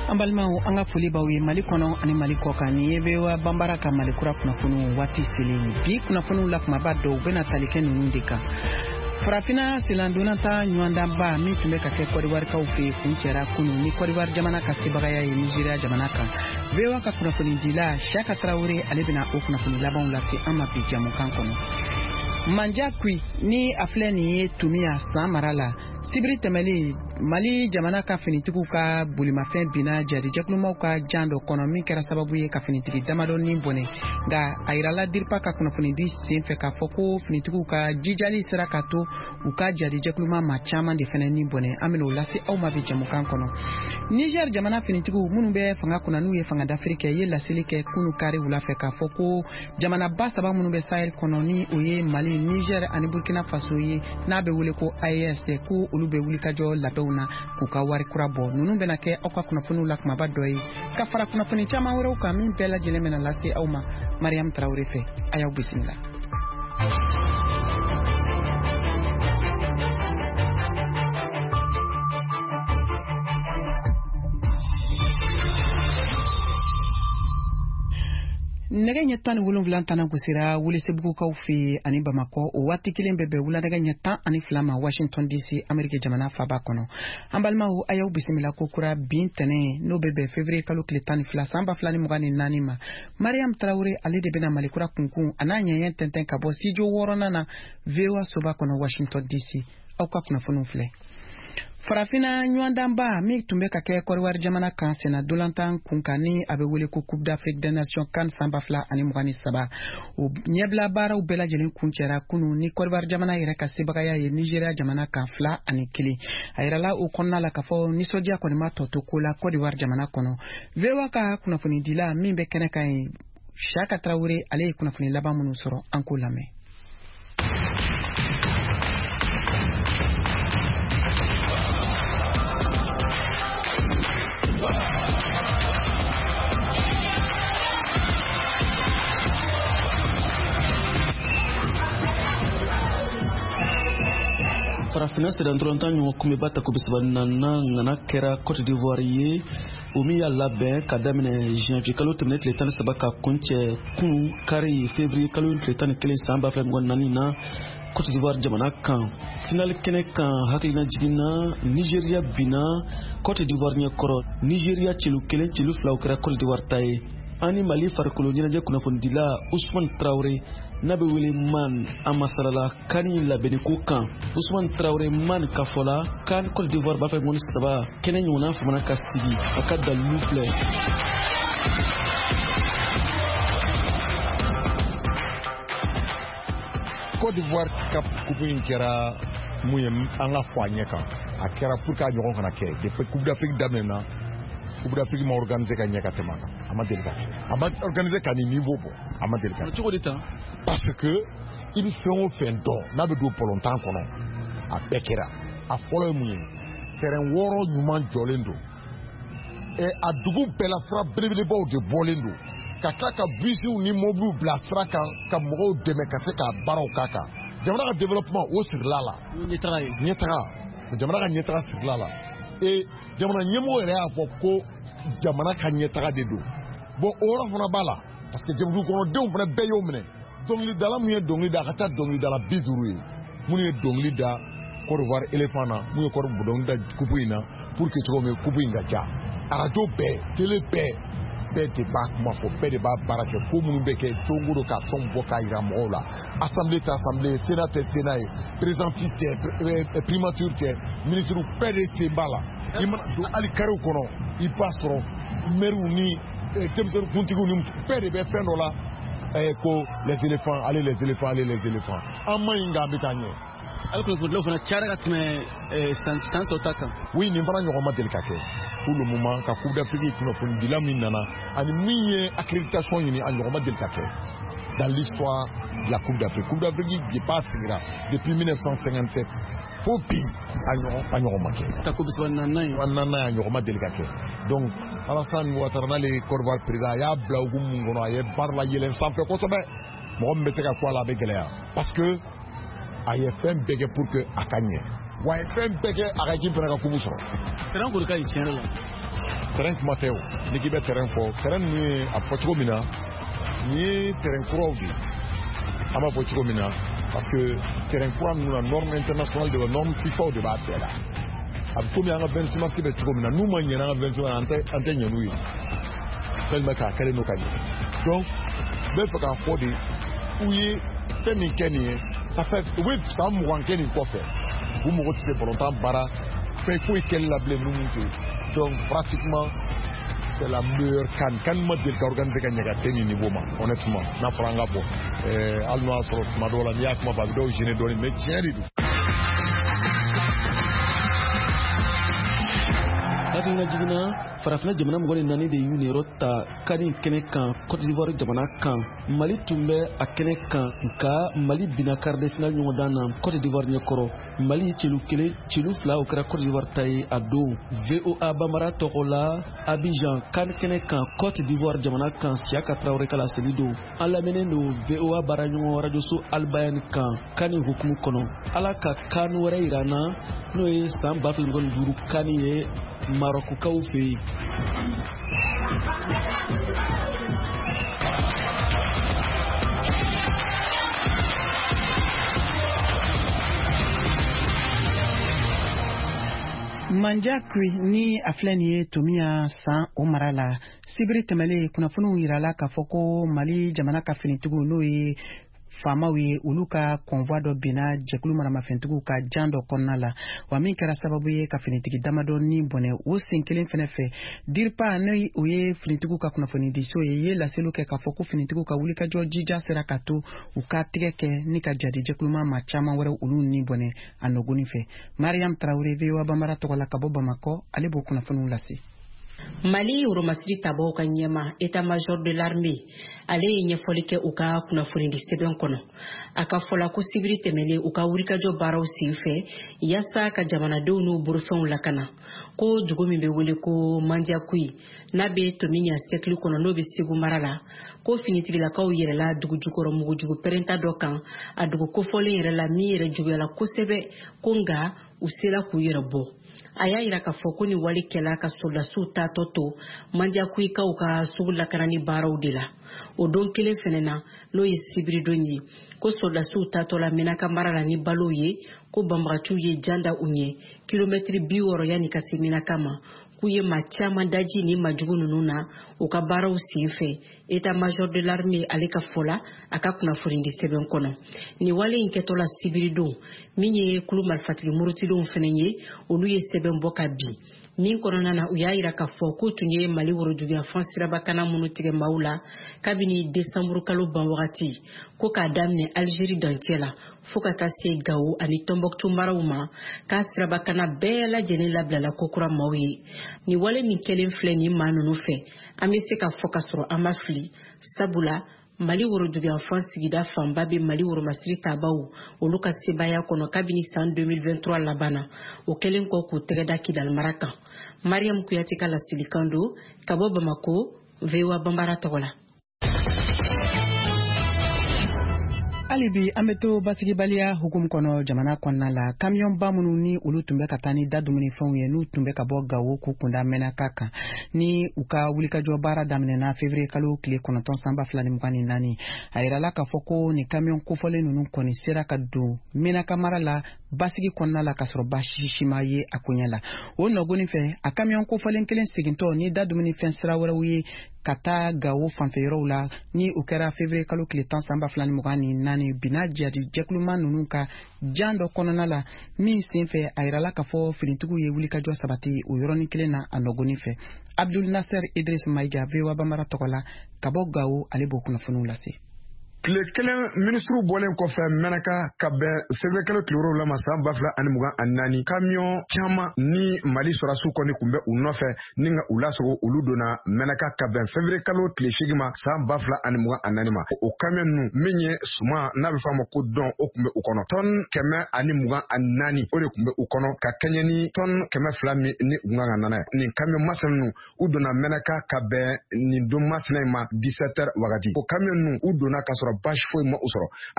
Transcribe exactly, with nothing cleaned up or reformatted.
Ambalmao anga foli bawe Mali kono ani Mali koka ni yebewa bambara ka Mali kura kunafunu wati silini bi kunafunu lakuma bado bena talike nundika Farafina silanduna ta nyuanda ba mi tumbe ka ke Côte d'Ivoire ka ufi kunchera kunu ni Côte d'Ivoire jamana ka sibagaya ya Nigeria jamana ka bewa ka kunafuni dila Shaka Traoré alebina o kunafuni laban lasi ama bi jamu kankono Manja kui ni afleni tumia samarala Sibiri temeli Mali jamana ka finitigu ka bulimafen bina jadi jaklumaw ka jando kono min kɛra sababu ye ka finitigi damadɔ ni bɔnɛ nga a yirala diripa ka kunnafoni di senfɛ ka fɔ ko finitigu ka jijali sera ka to u ka jadi jakluma ma caman de fɛnɛ ni bɔnɛ an bena o lase aw ma bi jamukan kɔnɔ Niger jamana finitigu minnu bɛ fanga kunna n'u ye fanga dafiri kɛ ye laseli kɛ kunu kari wulafɛ ka fɔ ko jamana ba saba minnu bɛ Sahel kɔnɔ ni o ye Mali Niger ani Burkina Faso ye n'a bɛ wele ko A E S ko olu bɛ wulikajɔ labɛnw na k'u ka wari kura bɔ ninnu bɛna kɛ aw ka kunnafoniw la kumaba dɔ ye ka fara kunnafoni caman wɛrɛw kan min bɛɛ lajɛlen bɛna lase aw ma Mariam Traoré fɛ a y'aw bisimila Nɛgɛ ɲɛ tan ni wolonwula tana gosira Welesebugukaw fɛ ani Bamakɔ o waati kelen bɛɛ bɛ wuladɛgɛ ɲɛ tan ani fila ma Washington D C Amerika jamana faaba kɔnɔ an balimaw a y'aw bisimila ko kura bin tɛnɛ n'o bɛ bɛn février kalo tile tan ni fila san ba fila ni mugan ni naani ma Mariam Traoré ale de bɛna Malikura kunkun a n'a ɲɛɲɛ tɛntɛn ka bɔ studio wɔɔrɔnan na V O A soba kɔnɔ Washington D C aw ka kunnafoniw filɛ Farafina ɲɔgɔndanba min tun bɛ ka kɛ Côte d'Ivoire jamana kan sena dolantan kunkan ni a bɛ wele ko Coupe d'Afrique des Nations CAN san ba fila ani mugan ni saba o ɲɛbila baaraw bɛɛ lajɛlen kuncɛra kunu ni Côte d'Ivoire jamana yɛrɛ ka sebagaya ye Nigeria jamana kan fila ani kelen a yirala o kɔnɔna la k'a fɔ nisɔndiya kɔni ma tɔ to ko la Côte d'Ivoire jamana kɔnɔ V O A ka kunnafoni dila min bɛ kɛnɛ kan ye Shaka Traoré ale ye kunnafoni laban minnu sɔrɔ an k'o lamɛn Farafina sera dɔrɔntan ɲɔgɔn kun bɛ ba ta ko bisaba nana ngana kɛra Côte d'Ivoire ye o min y'a labɛn ka daminɛ janvier kalo tɛmɛnen tile tan ni saba ka kuncɛ kun kari février kalo tile tan ni kelen san ba fila mugan naani na Côte d'Ivoire jamana kan final kɛnɛ kan hakilina jiginna Nigeria bina Côte d'Ivoire ɲɛkɔrɔ Nigeria celu kelen celu fila o kɛra Côte d'Ivoire ta ye ani Mali farikolo ɲɛnajɛ kunnafonidila Ousmane Traoré n'a bɛ wele man a masarala kani labɛnni ko kan Ousmane Traoré man ka fɔla kan Côte d'Ivoire b'a fɛ ŋɔni saba kɛnɛ ɲɔgɔnna famana ka sigi a ka dalilu filɛ Côte d'Ivoire ka coupe in kɛra mun ye an ka fɔ a ɲɛ kan a kɛra pour que a ɲɔgɔn kana kɛ depuis Coupe d'Afrique daminɛna Coupe d'Afrique ma organisé ka ɲɛ ka tɛmɛ a kan a ma deli ka kɛ a ma organisé ka ni niveau bɔ a ma deli ka kɛ cogo di tan parce que i bɛ fɛn o fɛn dɔn n'a bɛ don bɔlɔntan kɔnɔ a bɛɛ kɛra a fɔlɔ ye mun ye terrain wɔɔrɔ ɲuman jɔlen don ɛ a dugu bɛɛ la sira belebelebaw de bɔlen don ka tila ka bisiw ni mobiliw bila sira kan ka mɔgɔw dɛmɛ ka se ka baaraw k'a kan jamana ka développement o sirila la ɲɛtaga ye ɲɛtaga jamana ka ɲɛtaga sirila la et jamana ɲɛmɔgɔ yɛrɛ y'a fɔ ko jamana ka ɲɛtaga de don bon o yɔrɔ fana b'a la parce que jamana kɔnɔdenw fana bɛɛ y'o minɛ dɔnkilidala mun ye dɔnkili da a ka ca dɔnkilidala bi duuru ye minnu ye dɔnkili da Côte d'Ivoire éléphant na mun ye Côte dɔnkili da coupe in na pour que cogo min coupe in ka ja arajo bɛɛ télé bɛɛ bɛɛ de b'a kuma fɔ bɛɛ de b'a baara kɛ ko minnu bɛ kɛ don o don ka fɛnw bɔ k'a jira mɔgɔw la assemblée tɛ assemblée sénat tɛ sénat ye présidence tɛ primature tɛ ministre bɛɛ de sen b'a la i mana don hali kariw kɔnɔ i b'a sɔrɔ maires ni denmisɛnnin kuntigiw ni bɛɛ de bɛ fɛn dɔ la ko les éléphants allez les éléphants allez les éléphants an ma ɲi nka an bɛ taa ɲɛ. hali kunnafonidilaw fana cayara ka tɛmɛ san tɔ ta kan. oui nin fana ɲɔgɔn ma deli ka kɛ pour le moment ka Coupe d'Afrique kunnafonidila min nana ani min ye accréditation ɲini a ɲɔgɔn ma deli ka kɛ dans l'histoire de la Coupe d'Afrique. Coupe d'Afrique de pas sigira depuis mille neuf cent cinquante-sept fo bi a ɲɔgɔn a ɲɔgɔn ma kɛ. ta ko bisaba nana ye. wa nana a ɲɔgɔn ma deli ka kɛ donc Alassane Ouattara n'ale ye Côte d'Ivoire président a y'a bila hukumu mun kɔnɔ a ye baara la yɛlɛn sanfɛ kosɛbɛ mɔgɔ min bɛ se ka fɔ a la a bɛ gɛlɛya parce que a ye fɛn bɛɛ kɛ pour que a ka ɲɛ wa a ye fɛn bɛɛ kɛ a ka équipe fana ka coupe sɔrɔ. terrain kɔni ka ɲi tiɲɛ yɛrɛ la. terrain kuma tɛ o n'i k'i bɛ terrain fɔ terrain ninnu ye a fɔ cogo min na nin ye terrain kuraw de an b'a fɔ cogo min na parce que terrain kura ninnu na norme internationale de bɛ norme FIFA de b'a bɛɛ la a bɛ komi an ka vingt-six mars bɛ cogo min na n'u ma ɲɛna an ka vingt-six mars an tɛ an tɛ ɲɛ n'u ye tellement k'a kɛlen don ka ɲɛ donc n bɛ fɛ k'a fɔ de u ye fɛn min kɛ nin ye ça fait u bɛ san mugan kɛ nin kɔfɛ u mago tɛ se ballon baara fɛn foyi kɛli la bilen ninnu tɛ donc pratiquement c'est la meilleure CAN CAN ma deli ka organiser ka ɲɛ ka se nin niveau ma honnêtement n'a fɔra an ka bɔ hali n'o y'a sɔrɔ tuma dɔw la n'i y'a kuma fɔ a bɛ dɔw gêner dɔɔnin mais tiɲɛ de don. hakilina jiginna farafina jamana mɔgɔ ni naani de y'u niyɔrɔ ta kani kɛnɛ kan Côte d'Ivoire jamana kan Mali tun bɛ a kɛnɛ kan nka Mali binna quart de finale ɲɔgɔndan na Côte d'Ivoire ɲɛkɔrɔ Mali celu kelen celu fila o kɛra Côte d'Ivoire ta ye a don V O A Bambara tɔgɔ la Abidjan kan kɛnɛ kan Côte d'Ivoire jamana kan Siaka Traoré ka laseli don an lamɛnnen don V O A baaraɲɔgɔn rajoso Albayani kan kani hukumu kɔnɔ ala ka kan wɛrɛ yira na n'o ye san ba fila mugan ni duuru kani ye Marokukaw fɛ yen. Manja Kui ni a filɛ nin ye Tomiya san o mara la sibiri tɛmɛlen kunnafoniw yirala k'a fɔ ko Mali jamana ka finitigiw n'o ye faamaw ye olu ka convoi dɔ binna jɛkulu maramafɛntigiw ka jan dɔ kɔnɔna la wa min kɛra sababu ye ka finitigi damadɔ ni bɔnɛ o sen kelen fɛnɛ fɛ DIRPA ne o ye finitigiw ka kunnafoni di so ye ye laseliw kɛ k'a fɔ ko finitigiw ka wulikajɔ jija sera ka to u ka tigɛ kɛ ni ka jadi jɛkuluma ma caman wɛrɛ olu ni bɔnɛ a nɔgɔni fɛ Mariam Traoré V O A Bambara tɔgɔ la ka bɔ Bamakɔ ale b'o kunnafoniw lase. Mali Euromasiri tabaw ka ɲɛma état-major de l'armée ale ye ɲɛfɔli kɛ u ka kunnafoni di sɛbɛn kɔnɔ a ka fɔla ko sibiri tɛmɛlen u ka wulikajɔ baaraw sen fɛ yasa ka jamanadenw n'u borofɛnw lakana ko dugu min bɛ wele ko Mandiakoui n'a bɛ Tomiya sɛkili kɔnɔ n'o bɛ Segu mara la ko finitigilakaw yɛrɛla dugu jukɔrɔ mugujugu pɛrɛnta dɔ kan a dugu kofɔlen yɛrɛ la min yɛrɛ juguyala kosɛbɛ ko nka u sera k'u yɛrɛ bɔ a y'a yira k'a fɔ ko ni wali kɛla ka soldasiw taatɔ to Mandiakouyikaw ka sugu lakanani baaraw de la o don kelen fɛnɛ na n'o ye sibiri don ye ko soldasiw taatɔ la Menaka mara la ni balow ye ko banbagaciw ye janda u ɲɛ kilomɛtiri bi wɔɔrɔ yanni ka se Menaka ma k'u ye maa caman daji ni majugu ninnu na u ka baaraw sen fɛ état-major de l'armée ale ka fɔla a ka kunnafoni di sɛbɛn kɔnɔ ni wale in kɛtɔla sibiri don min ye kulu marifatigi murutidenw fɛnɛ ye olu ye sɛbɛn bɔ ka bin min kɔnɔna na u y'a yira k'a fɔ ko tun ye Mali woroduguya fan sirabakana minnu tigɛ maaw la kabini desanburu kalo ban wagati ko k'a daminɛ Algérie dancɛ la fo ka taa se Gao ani Tombouctou maraw ma k'a sirabakana bɛɛ lajɛlen labilala kokura maaw ye ni wale min kɛlen filɛ ni maa ninnu fɛ an bɛ se ka fɔ ka sɔrɔ an ma fili sabula Mali woroduguya fan sigida fanba bɛ Mali Woromasiri tabaw olu ka sebaya kɔnɔ kabini san deux mille vingt-trois labana o kɛlen kɔ k'u tɛgɛ da Kidal mara kan Mariam Kuyate ka lasilikan don ka bɔ Bamako V O A Bambara tɔgɔ la. hali bi an bɛ to basigibaliya hukumu kɔnɔ jamana kɔnɔna la kamiyɔnba minnu ni olu tun bɛ ka taa ni da dumunifɛnw ye n'u tun bɛ ka bɔ Gawo k'u kunda Menaka kan ni u ka wulikajɔ baara daminɛna février kalo tile kɔnɔntɔn san ba fila ni mugan ni naani a yirala k'a fɔ ko ni kamiyɔn kofɔlen ninnu kɔni sera ka don Menaka mara la basigi kɔnɔna la ka sɔrɔ baasi si ma ye a koɲɛ la o nɔgɔnin fɛ a kamiyɔn kofɔlen kelen segintɔ ni da dumunifɛn sira wɛrɛw ye ka taa Gawo fanfɛyɔrɔw la ni u kɛra février kalo tile tan san ba fila ni mugan ni naani bina jadi jɛkuluma ninnu ka jan dɔ kɔnɔna la min sen fɛ a yirala k'a fɔ finitigiw ye wulikajɔ sabati o yɔrɔnin kelen na a nɔgɔnin fɛ Abdul Nasser Idris Maiga V O A Bambara tɔgɔ la ka bɔ Gawo ale b'o kunnafoniw lase. Tile kelen ministru bɔlen kɔfɛ Menaka ka bɛn février kalo tile wolonwula ma san ba fila ani mugan ani naani kamiyɔn caman ni Mali sɔrɔdasiw kɔni kun bɛ u nɔfɛ ni ka u lasogo olu donna Menaka ka bɛn février kalo tile seegin ma san ba fila ani mugan ani naani ma o kamiyɔn ninnu min ye suma n'a bɛ fɔ a ma ko dɔn o kun bɛ u kɔnɔ tɔni kɛmɛ ani mugan ani naani o de kun bɛ u kɔnɔ ka kɛɲɛ ni tɔni kɛmɛ fila min ni u kan ka nana ye nin kamiyɔn masina ninnu u donna Menaka ka bɛn nin don masina in ma dix-sept heures wagati o kamiyɔn ninnu u donna ka sɔrɔ basi foyi ma u sɔrɔ